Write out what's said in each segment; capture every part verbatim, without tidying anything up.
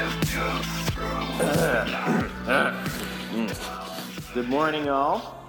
Good morning, all.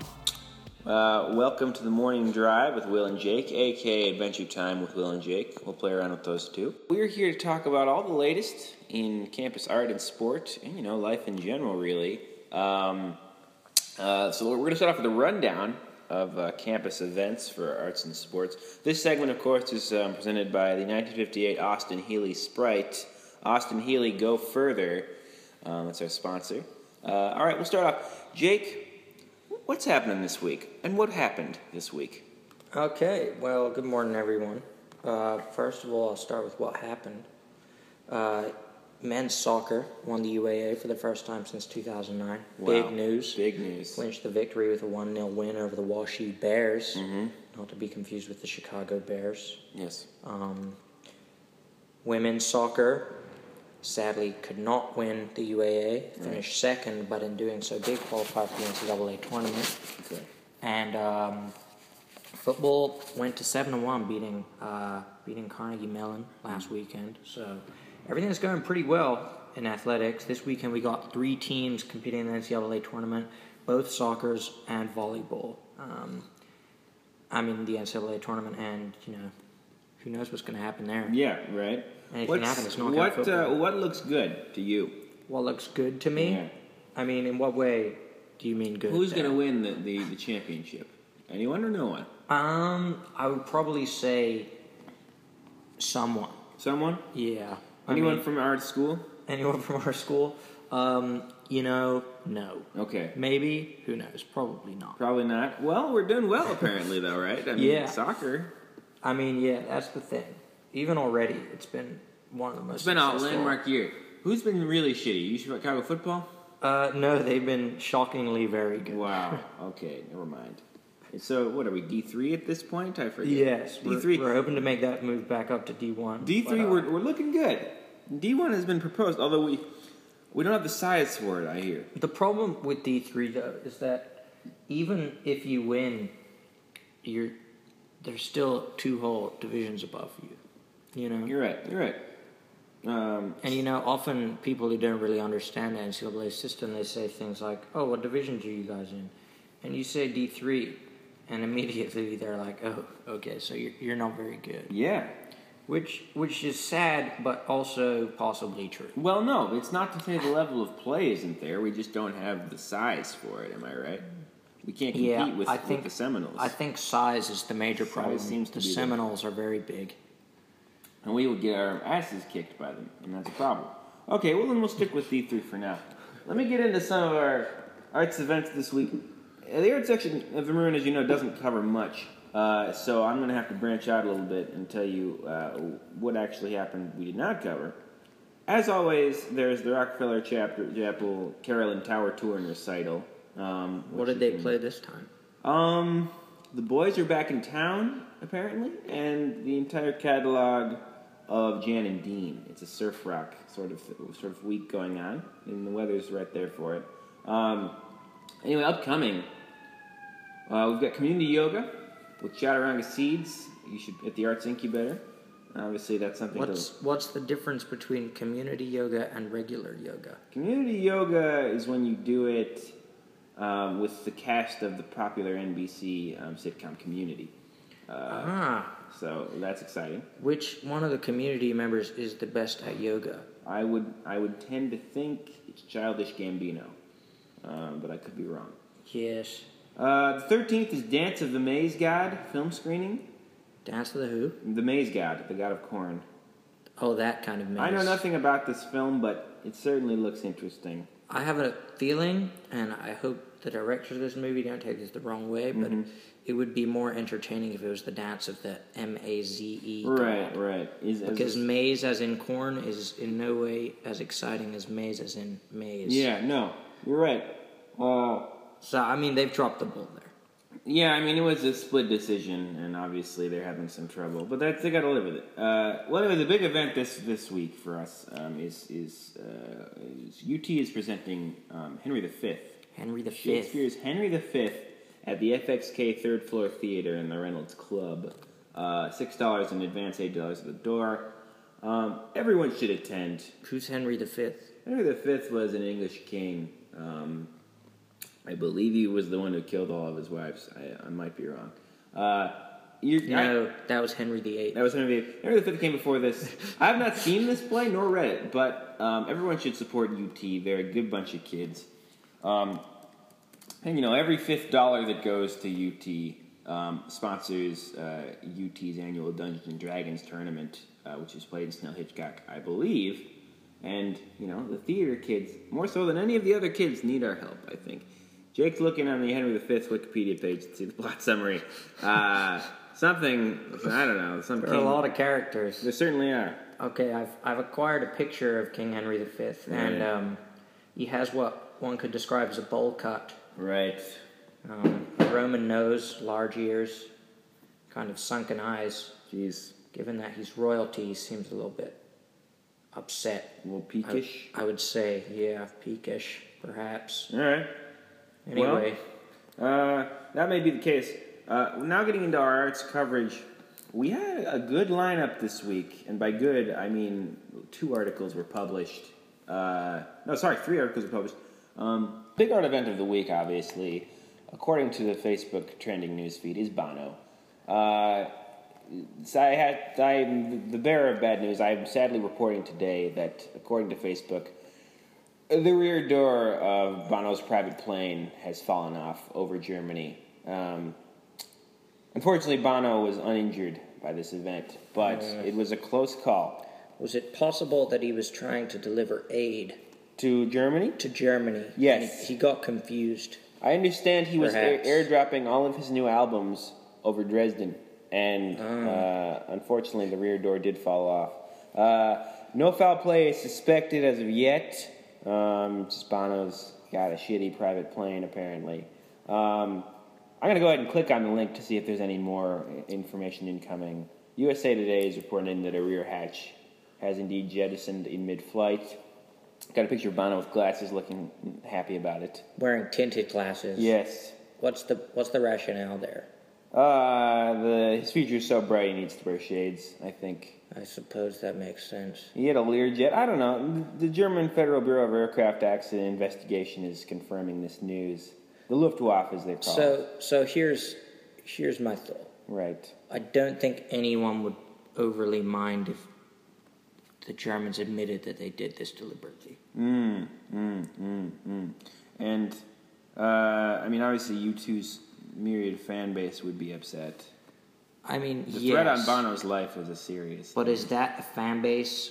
Uh, welcome to the morning drive with Will and Jake, aka Adventure Time with Will and Jake. We'll play around with those two. We're here to talk about all the latest in campus art and sport, and you know, life in general, really. Um, uh, so we're going to start off with a rundown of uh, campus events for arts and sports. This segment, of course, is um, presented by the nineteen fifty-eight Austin Healey Sprite. Austin Healey, go further. Um, that's our sponsor. Uh, all right, we'll start off. Jake, what's happening this week? And what happened this week? Okay, well, good morning, everyone. Uh, first of all, I'll start with what happened. Uh, men's soccer won the U A A for the first time since two thousand nine. Wow. Big news. Big news. Clinched the victory with a one nil win over the WashU Bears. Mm-hmm. Not to be confused with the Chicago Bears. Yes. Um, women's soccer sadly could not win the U A A, finished right. second, but in doing so did qualify for the N C double A tournament. Okay. And um, football went to seven and one, beating uh, beating Carnegie Mellon last weekend. So everything's going pretty well in athletics. This weekend we got three teams competing in the N C double A tournament, both soccers and volleyball. Um, I mean the N C double A tournament, and you know, who knows what's going to happen there? Yeah, right. Anything can happen. It's not what football. uh, what looks good to you? What looks good to me? Yeah. I mean, in what way do you mean good? Who's going to win the, the, the championship? Anyone or no one? Um, I would probably say someone. Someone? Yeah. Anyone I mean, from our school? Anyone from our school? Um, you know, no. Okay. Maybe. Who knows? Probably not. Probably not. Well, we're doing well apparently, though, right? I mean, yeah. Soccer. I mean, yeah, that's the thing. Even already, it's been one of the most It's been a successful. landmark year. Who's been really shitty? You Chicago football? Uh, no, they've been shockingly very good. Wow. Okay, never mind. So, what are we, D three at this point? I forget. Yes, D three. We're, we're hoping to make that move back up to D one. D three, but, uh, we're, we're looking good. D one has been proposed, although we we don't have the size for it, I hear. The problem with D three, though, is that even if you win, you're there's still two whole divisions above you. You know? You're right, you're right. Um, and, you know, often people who don't really understand the N C double A system, they say things like, oh, what divisions are you guys in? And you say D three, and immediately they're like, oh, okay, so you're, you're not very good. Yeah. Which which is sad, but also possibly true. Well, no, it's not to say the level of play isn't there. We just don't have the size for it, am I right? We can't compete yeah, with, I think, with the Seminoles. I think size is the major Size problem. seems to the be the- Seminoles are very big. And we would get our asses kicked by them, and that's a problem. Okay, well then we'll stick with D three for now. Let me get into some of our arts events this week. The art section of the Maroon, as you know, doesn't cover much, uh, so I'm going to have to branch out a little bit and tell you uh, what actually happened we did not cover. As always, there's the Rockefeller Chapter, Chapel Carolyn Tower Tour and Recital. Um, What did they can, play this time? Um, the boys are back in town, apparently, and the entire catalog of Jan and Dean. It's a surf rock sort of sort of week going on, and the weather's right there for it. Um, anyway, upcoming, uh, we've got community yoga with Chaturanga Seeds. You should at the Arts Incubator. Obviously, that's something. What's to, what's the difference between community yoga and regular yoga? Community yoga is when you do it um, with the cast of the popular N B C um, sitcom Community. Uh, ah. So that's exciting. Which one of the community members is the best at yoga? I would I would tend to think it's Childish Gambino, um, but I could be wrong. Yes. Uh, the thirteenth is Dance of the Maze God film screening. Dance of the who? The Maze God, the god of corn. Oh, that kind of maze. I know nothing about this film, but it certainly looks interesting. I have a feeling, and I hope the directors of this movie don't take this the wrong way, but mm-hmm. it would be more entertaining if it was the dance of the M A Z E. Right, right. Is, because is, maze as in corn is in no way as exciting as maze as in maze. Yeah, no, you're right. Uh, so, I mean, they've dropped the ball there. Yeah, I mean, it was a split decision, and obviously they're having some trouble, but that's, they got to live with it. Uh, well, anyway, the big event this this week for us um, is is, uh, is U T is presenting um, Henry the Fifth. Henry the Fifth. Shakespeare's Henry the Fifth at the F X K Third Floor Theater in the Reynolds Club. Uh, Six dollars in advance, eight dollars at the door. Um, everyone should attend. Who's Henry the Fifth? Henry the Fifth was an English king. Um, I believe he was the one who killed all of his wives. I, I might be wrong. Uh, you, no, I, that was Henry the Eighth. That was Henry the Eighth. Henry the Fifth came before this. I have not seen this play nor read it, but um, everyone should support U T. They're a good bunch of kids. Um, and, you know, every fifth dollar that goes to U T um, sponsors uh, U T's annual Dungeons and Dragons tournament, uh, which is played in Snell Hitchcock, I believe. And, you know, the theater kids, more so than any of the other kids, need our help, I think. Jake's looking on the Henry the Fifth Wikipedia page to see the plot summary. Uh, something, I don't know. Some there king, are a lot of characters. There certainly are. Okay, I've I've acquired a picture of King Henry the Fifth, Right. and um, he has what one could describe as a bowl cut. Right. Um, a Roman nose, large ears, kind of sunken eyes. Jeez. Given that he's royalty, he seems a little bit upset. A little peakish? I, I would say, yeah, peakish, perhaps. All right. Anyway. Well, uh, that may be the case. Uh, now getting into our arts coverage, we had a good lineup this week. And by good, I mean two articles were published. Uh, no, sorry, three articles were published. Um, big art event of the week, obviously, according to the Facebook trending news feed, is Bono. Uh, so I had, I, the bearer of bad news, I'm sadly reporting today that, according to Facebook, the rear door of Bono's private plane has fallen off over Germany. Um, unfortunately, Bono was uninjured by this event, but uh, it was a close call. Was it possible that he was trying to deliver aid to Germany? To Germany. Yes. He, he got confused. I understand he was air, airdropping all of his new albums over Dresden, and oh. uh, unfortunately, the rear door did fall off. Uh, no foul play is suspected as of yet. Um, just Bono's got a shitty private plane, apparently. Um, I'm going to go ahead and click on the link to see if there's any more information incoming. U S A Today is reporting that a rear hatch has indeed jettisoned in mid-flight. Got a picture of Bono with glasses looking happy about it. Wearing tinted glasses. Yes. What's the What's the rationale there? Uh, the, his future's so bright he needs to wear shades, I think. I suppose that makes sense. He had a Learjet. I don't know. The German Federal Bureau of Aircraft Accident Investigation is confirming this news. The Luftwaffe, as they call so, it. So here's here's my thought. Right. I don't think anyone would overly mind if the Germans admitted that they did this deliberately. Mm, mm, mm, mm. And, uh, I mean, obviously U two's myriad fan base would be upset. I mean, the yes. threat on Bono's life was a serious But thing. Is that a fan base,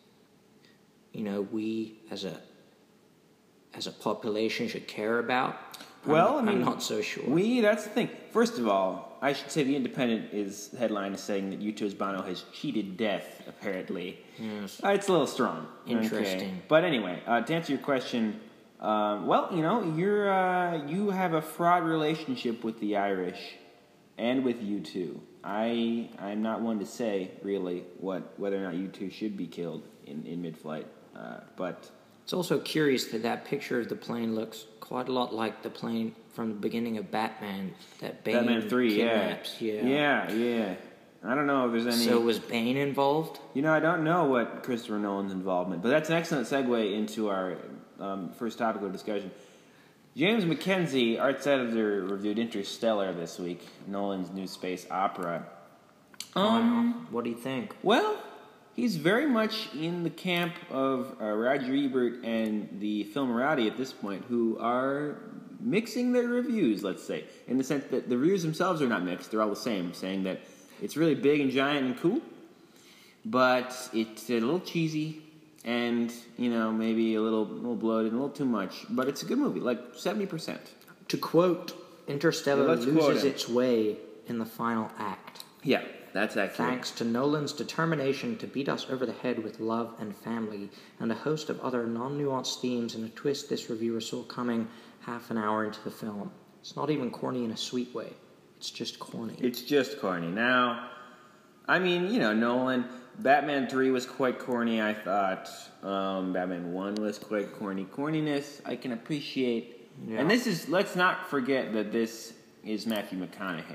you know, we as a as a population should care about? Well, I'm, I mean, I'm not so sure. We, that's the thing. First of all, I should say The Independent is headline is saying that U two's Bono has cheated death, apparently. Yes. Uh, it's a little strong. Interesting. Okay. But anyway, uh, to answer your question, uh, well, you know, you're uh, you have a fraught relationship with the Irish and with U two. I I'm not one to say really what whether or not U two should be killed in in mid-flight, uh, but it's also curious that that picture of the plane looks quite a lot like the plane from the beginning of Batman that Bane Batman three, kidnaps. yeah, yeah, yeah, yeah. I don't know if there's any. So was Bane involved? You know, I don't know what Christopher Nolan's involvement, but that's an excellent segue into our um, first topic of discussion. James Mackenzie, arts editor, reviewed Interstellar this week, Nolan's new space opera. Um, wow. What do you think? Well, he's very much in the camp of uh, Roger Ebert and the Filmerati at this point, who are mixing their reviews, let's say, in the sense that the reviews themselves are not mixed, they're all the same, saying that it's really big and giant and cool, but it's a little cheesy, and, you know, maybe a little, a little bloated, a little too much. But it's a good movie, like seventy percent. To quote, Interstellar yeah, loses quote its way in the final act. Yeah, that's accurate. Thanks to Nolan's determination to beat us over the head with love and family, and a host of other non-nuanced themes and a twist this reviewer saw coming half an hour into the film. It's not even corny in a sweet way. It's just corny. It's just corny. Now, I mean, you know, Nolan... Batman three was quite corny, I thought. Um, Batman one was quite corny. Corniness, I can appreciate. Yeah. And this is, let's not forget that this is Matthew McConaughey.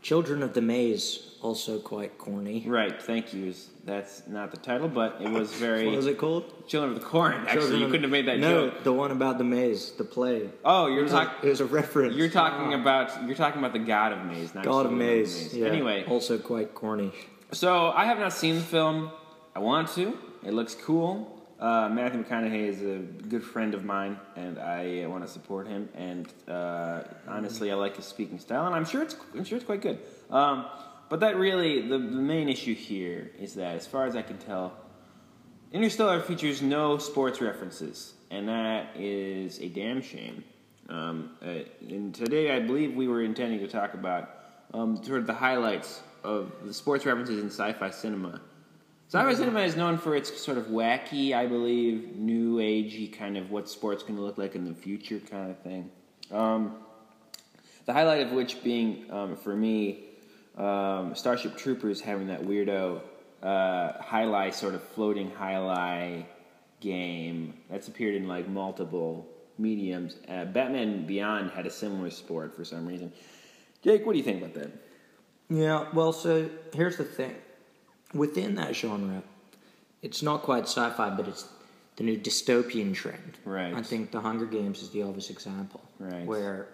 Children of the Maze, also quite corny. Right, thank you. That's not the title, but it was very... What was it called? Children of the Corn. Actually, Children you of- couldn't have made that no, joke. the one about the maze, the play. Oh, It you're was, a, talking... it was a reference. You're talking about you're talking about the God of Maze, not God of Children Maze. the Yeah. Anyway, Also quite corny. so I have not seen the film. I want to. It looks cool. Uh, Matthew McConaughey is a good friend of mine, and I uh, want to support him. And uh, honestly, I like his speaking style, and I'm sure it's I'm sure it's quite good. Um, but that really the, the main issue here is that, as far as I can tell, Interstellar features no sports references, and that is a damn shame. Um, uh, and today, I believe we were intending to talk about um, sort of the highlights of the sports references in sci-fi cinema. Sci-fi cinema is known for its sort of wacky, I believe, new agey kind of what sports going to look like in the future kind of thing. Um, the highlight of which being, um, for me, um, Starship Troopers having that weirdo uh, highlight sort of floating highlight game that's appeared in like multiple mediums. Uh, Batman Beyond had a similar sport for some reason. Jake, what do you think about that? Yeah, well, so here's the thing. Within that genre, it's not quite sci-fi, but it's the new dystopian trend. Right. I think The Hunger Games is the obvious example. Right. Where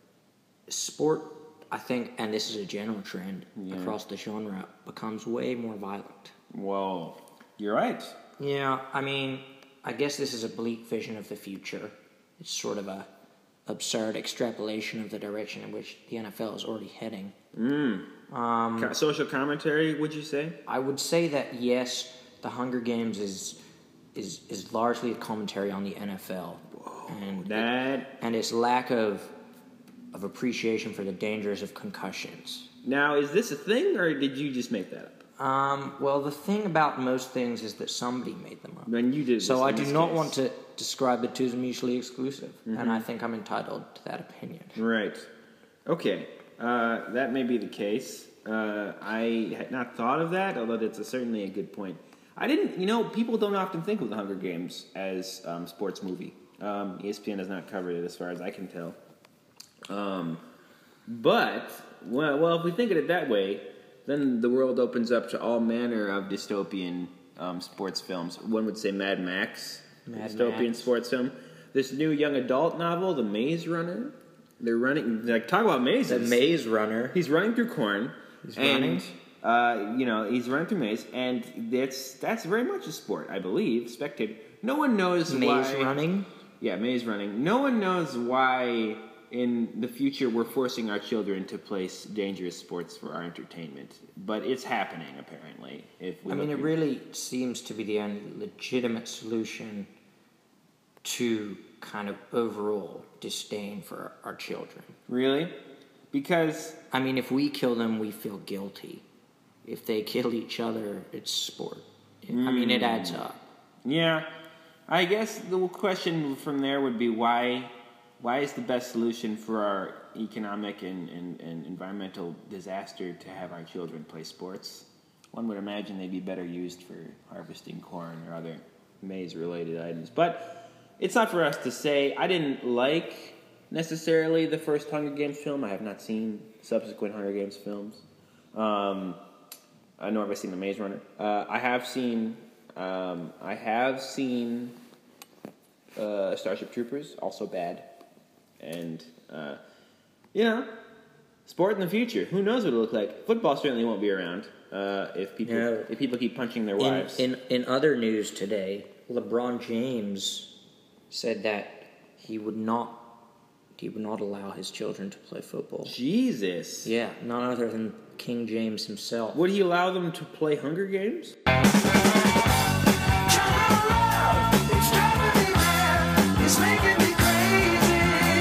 sport, I think, and this is a general trend Yeah. across the genre, becomes way more violent. Well, you're right. Yeah, I mean, I guess this is a bleak vision of the future. It's sort of a absurd extrapolation of the direction in which the N F L is already heading. Mm. Um, Co- Social commentary, would you say? I would say that yes, The Hunger Games is is is largely a commentary on the N F L and That and its lack of of appreciation for the dangers of concussions. now is this a thing, or did you just make that up? Um, well, the thing about most things is that somebody made them up. When you did, So this I in do this not case. want to describe the two as mutually exclusive, Mm-hmm. and I think I'm entitled to that opinion. Right. Okay. Uh, that may be the case. Uh, I had not thought of that, although that's a, certainly a good point. I didn't, you know, people don't often think of The Hunger Games as um, sports movie. Um, E S P N has not covered it as far as I can tell. Um, but, well, well, if we think of it that way, then the world opens up to all manner of dystopian um, sports films. One would say Mad Max, Mad dystopian Max. sports film. This new young adult novel, The Maze Runner. They're running, like, talk about mazes. The Maze Runner. He's running through corn. He's and, uh, you know, he's running through maze, and that's that's very much a sport, I believe. Spectator. No one knows Maze why. running. Yeah, maze running. No one knows why in the future we're forcing our children to play s- dangerous sports for our entertainment. But it's happening, apparently. If we I mean, look it at- really seems to be the only legitimate solution to kind of overall disdain for our children. Really? Because, I mean, if we kill them, we feel guilty. If they kill each other, it's sport. I mean, it adds up. yeah, I guess the question from there would be why why is the best solution for our economic and, and, and environmental disaster to have our children play sports? One would imagine they'd be better used for harvesting corn or other maize-related items. But it's not for us to say. I didn't like necessarily the first Hunger Games film. I have not seen subsequent Hunger Games films. Um, I nor have I seen The Maze Runner. Uh, I have seen um, I have seen uh, Starship Troopers, also bad. And, uh, you know, sport in the future. Who knows what it'll look like? Football certainly won't be around uh, if people No. if people keep punching their In, wives. in in other news today, LeBron James said that he would not he would not allow his children to play football. Jesus. Yeah, none other than King James himself. Would he allow them to play Hunger Games? It's making me crazy.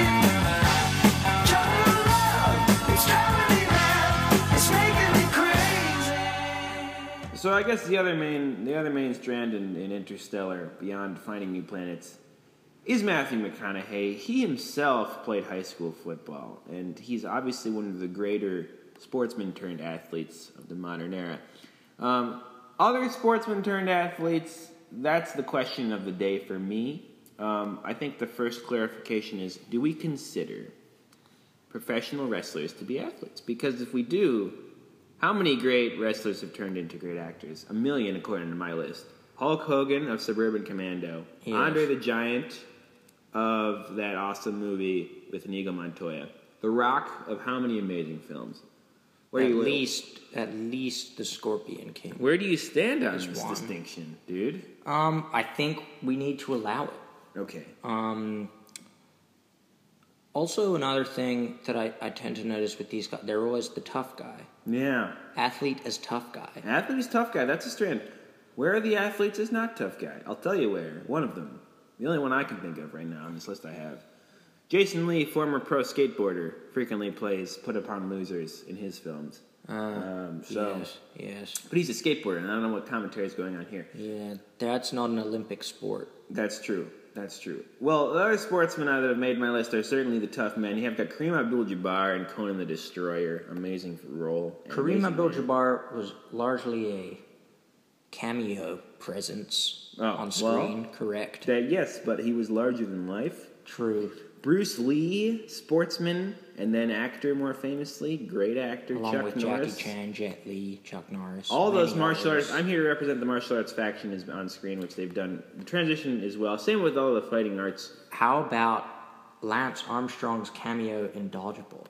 Your love, it's driving me mad. It's making me crazy. So I guess the other main the other main strand in, in Interstellar, beyond finding new planets, is Matthew McConaughey. He himself played high school football, and he's obviously one of the greater sportsmen turned athletes of the modern era. Um, other sportsmen turned athletes, that's the question of the day for me. Um, I think the first clarification is, do we consider professional wrestlers to be athletes. Because if we do, how many great wrestlers have turned into great actors? A million, according to my list. Hulk Hogan of Suburban Commando. Yes. Andre the Giant of that awesome movie with Inigo Montoya. The Rock of how many amazing films? Where At do you least, at least the Scorpion King. Where do you stand on There's this one. distinction, dude? Um, I think we need to allow it. Okay. Um, also, another thing that I, I tend to notice with these guys, they're always the tough guy. Yeah. Athlete as tough guy. Athlete is tough guy. That's a strand. Where are the athletes is not tough guy? I'll tell you where. One of them. The only one I can think of right now on this list I have. Jason Lee, former pro skateboarder, frequently plays put upon losers in his films. Uh, Um, so, yes, yes. but he's a skateboarder, and I don't know what commentary is going on here. Yeah, that's not an Olympic sport. That's true. That's true. Well, the other sportsmen that have made my list are certainly the tough men. You have got Kareem Abdul-Jabbar and Conan the Destroyer. Amazing role. Kareem Amazing Abdul-Jabbar was largely a cameo presence Oh, on screen, correct? man. That, yes, but he was larger than life. True. Bruce Lee, sportsman, and then actor more famously. Great actor, Along Chuck with Norris. Jackie Chan, Jet Li, Chuck Norris. All many those martial others. arts. I'm here to represent the martial arts faction is on screen, which they've done. The transition as well. Same with all the fighting arts. How about Lance Armstrong's cameo in Dodgeball?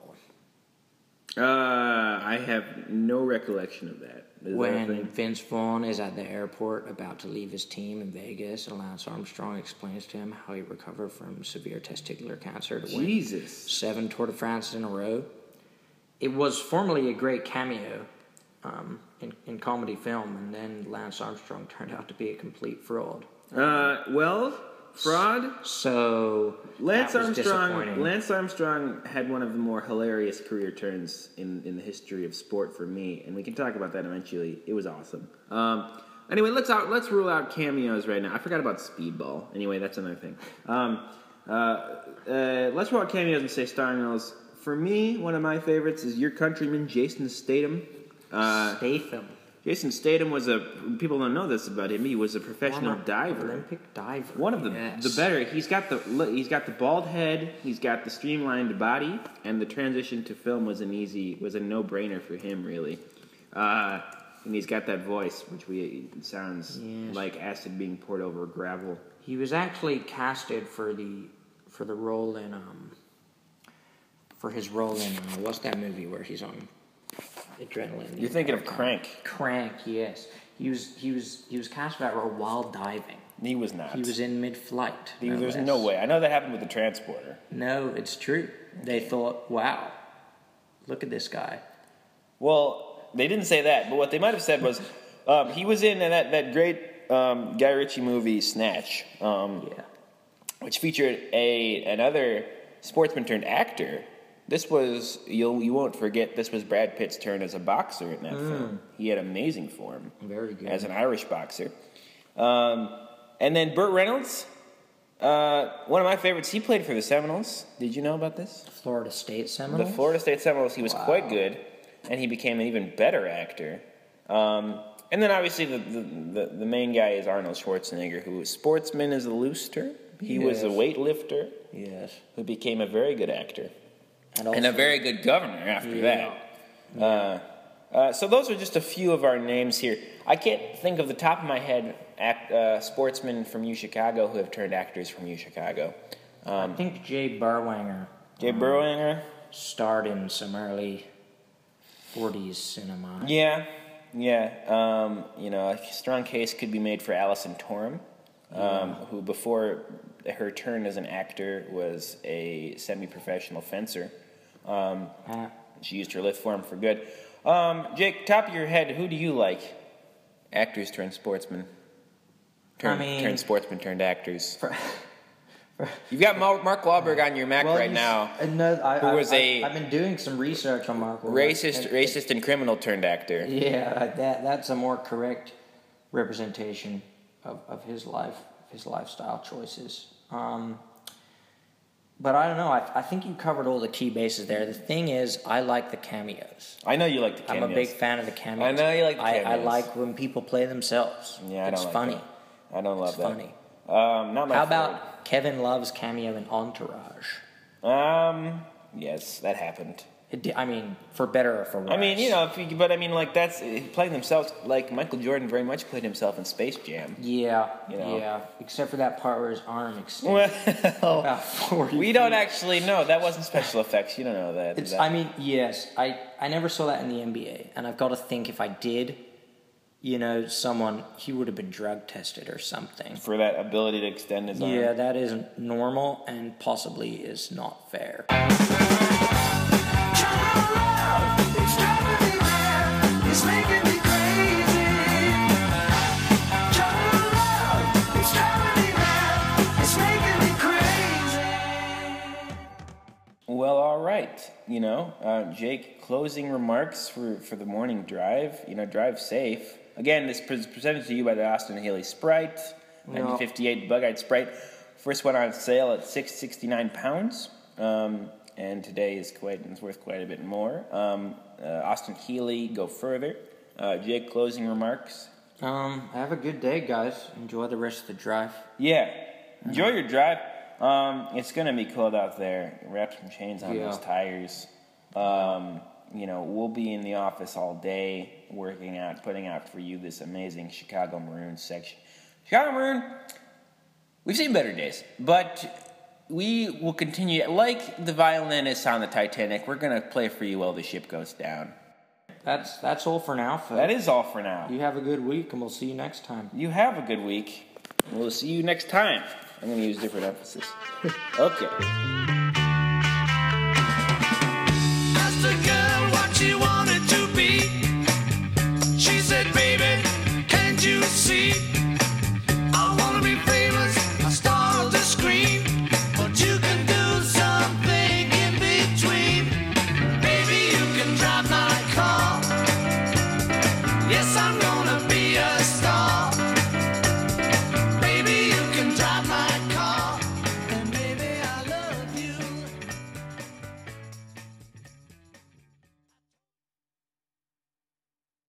Uh, I have no recollection of that. Is that a When thing? Vince Vaughn is at the airport about to leave his team in Vegas, and Lance Armstrong explains to him how he recovered from severe testicular cancer to win Jesus. seven Tour de France in a row. It was formerly a great cameo um, in, in comedy film, and then Lance Armstrong turned out to be a complete fraud. Uh, well, fraud. So Lance that was Armstrong. disappointing. Lance Armstrong had one of the more hilarious career turns in, in the history of sport for me, and we can talk about that eventually. It was awesome. Um, anyway, let's out. Let's rule out cameos right now. I forgot about Speedball. Anyway, that's another thing. Um, uh, uh, let's rule out cameos and say starring roles. For me, one of my favorites is your countryman Jason Statham. Uh, Statham. Jason Statham was a. People don't know this about him. He was a professional Former diver. Olympic diver. One of the yes. the better. He's got the he's got the bald head. He's got the streamlined body, and the transition to film was an easy was a no brainer for him really. Uh, and he's got that voice, which we it sounds Yes. like acid being poured over gravel. He was actually casted for the for the role in um for his role in uh, what's that movie where he's on adrenaline? You're thinking of Crank. Crank, yes. He was he was he was cast for that role while diving. He was not. He was in mid-flight. He- no there's less. no way. I know that happened with the transporter. No, it's true. They thought, wow, look at this guy. Well, they didn't say that, but what they might have said was um, he was in that that great um, Guy Ritchie movie Snatch. Um, Yeah. which featured a another sportsman turned actor. This was you'll you won't forget. This was Brad Pitt's turn as a boxer in that film. He had amazing form Very good. as an Irish boxer. Um, and then Burt Reynolds, uh, one of my favorites. He played for the Seminoles. Did you know about this? Florida State Seminoles. The Florida State Seminoles. He was Wow. quite good, and he became an even better actor. Um, and then obviously the, the, the, the main guy is Arnold Schwarzenegger, who was sportsman is a loose term. He was a Yes. weightlifter Yes. who became a very good actor And, also, and a very good governor after Yeah. that. Uh, uh, so those are just a few of our names here. I can't think of the top of my head act, uh, sportsmen from U Chicago who have turned actors from U Chicago. I think Jay Burwanger Jay Burwanger. starred in some early forties cinema. Yeah, yeah. Um, you know, a strong case could be made for Alison Torum, um, who before her turn as an actor was a semi-professional fencer. Um, Uh, she used her lift form for good. Um, Jake, top of your head, who do you like? Actors turned sportsmen. Turn, I mean- turned sportsmen turned actors. You've got Mar- Mark Wahlberg on your Mac right he's- now. uh, no, I, who I, was I, a I've been doing some research on Mark Wahlberg. Racist, And- racist, and criminal turned actor. Yeah, that that's a more correct representation of, of his life, his lifestyle choices. Um, but I don't know. I, I think you covered all the key bases there. The thing is, I like the cameos. I know you like the cameos. I'm a big fan of the cameos. I know you like the I, I cameos. like when people play themselves. Yeah, I it's don't like funny. that. I don't love It's that. funny. Um, not my How favorite. about Kevin Love's cameo in Entourage? Um, Yes, that happened. It di- I mean, for better or for worse. I mean, you know, if you, but I mean, like that's playing themselves. Like Michael Jordan very much played himself in Space Jam. Yeah, You know. yeah. Except for that part where his arm extended Well, about forty. we don't actually know. That wasn't special effects. You don't know that. It's. that. I mean, yes. I I never saw that in the N B A, and I've got to think if I did, you know, someone he would have been drug tested or something. For that ability to extend his arm. Yeah, that isn't normal and possibly is not fair. It's driving me mad. It's making me crazy. Your love, it's driving me mad. It's making me crazy. Well, all right. You know, uh, Jake, closing remarks for, for the morning drive. You know, drive safe. Again, this is presented to you by the Austin Haley Sprite, nineteen fifty-eight Bug-Eyed Sprite. First one on sale at six sixty-nine pounds, um, and today is quite it's worth quite a bit more. Um, uh, Austin Healy, go further. Uh, Jake, closing remarks. Um, have a good day, guys. Enjoy the rest of the drive. Yeah, enjoy your drive. Um, it's gonna be cold out there. Wrap some chains on Yeah. those tires. Um, you know, we'll be in the office all day working out, putting out for you this amazing Chicago Maroons section. Chicago Maroon, we've seen better days, but we will continue. Like the violinists on the Titanic, we're gonna play for you while the ship goes down. That's that's all for now, folks. That is all for now. You have a good week, and we'll see you next time. You have a good week. We'll see you next time. I'm gonna use different emphasis. Okay.